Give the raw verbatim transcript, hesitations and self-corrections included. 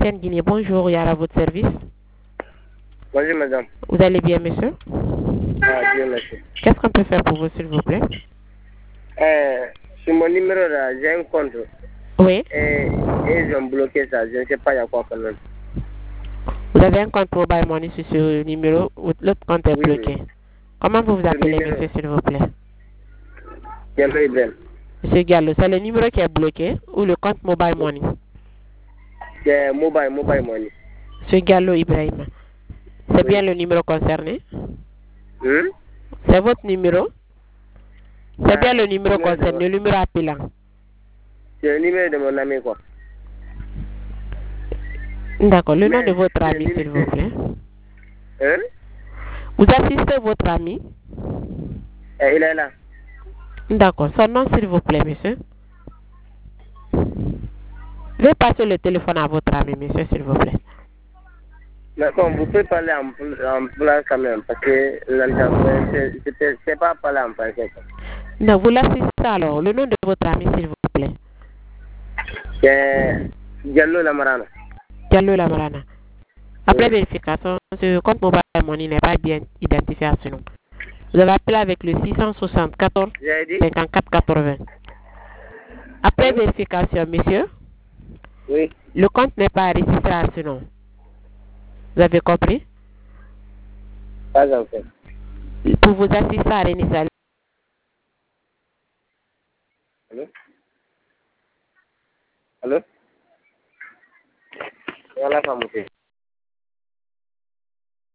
Sen Guinée. Bonjour, Yara, à votre service. Bonjour, madame. Vous allez bien, monsieur? Ah, Dieu merci. Qu'est-ce qu'on peut faire pour vous, s'il vous plaît? Euh, sur mon numéro là, j'ai un compte. Oui. Et, et ils ont bloqué ça. Je ne sais pas il y a quoi quand même. Vous avez un compte mobile money sur ce numéro, l'autre compte est Oui, bloqué. oui. Comment vous vous Le appelez, numéro- monsieur, s'il vous plaît? Diallo Ibrahim. Monsieur Gallo, c'est le numéro qui est bloqué ou le compte mobile money? C'est mobile, mobile money. Monsieur Gallo Ibrahim, c'est Oui. bien le numéro concerné? Hum? C'est votre numéro? C'est Ah, bien le numéro numéro de concerné, mon- le numéro appelant. C'est le numéro de mon ami, quoi. D'accord, le nom Mais de votre c'est le ami, s'il numéro- vous plaît. Hein? Vous assistez votre ami? Eh, il est là. D'accord, son nom, s'il vous plaît, monsieur. Veuillez passer le téléphone à votre ami, monsieur, s'il vous plaît. D'accord, vous pouvez parler en, en place quand même, parce que l'entendre, je ne sais pas parler en français. quoi. Non, vous l'assistez alors. Le nom de votre ami, s'il vous plaît. C'est Diallo Lamarana. Diallo Lamarana. Après Oui. vérification, ce compte mobile money n'est pas bien identifié à ce nom. Vous avez appelé avec le six cent soixante-quatorze J'ai dit? cinquante-quatre quatre-vingts. Après Hein? vérification, monsieur, Oui. le compte n'est pas enregistré à ce nom. Vous avez compris? Pas encore. Pour vous assister à réinitialiser. Allô? Allô? Voilà, ça monte.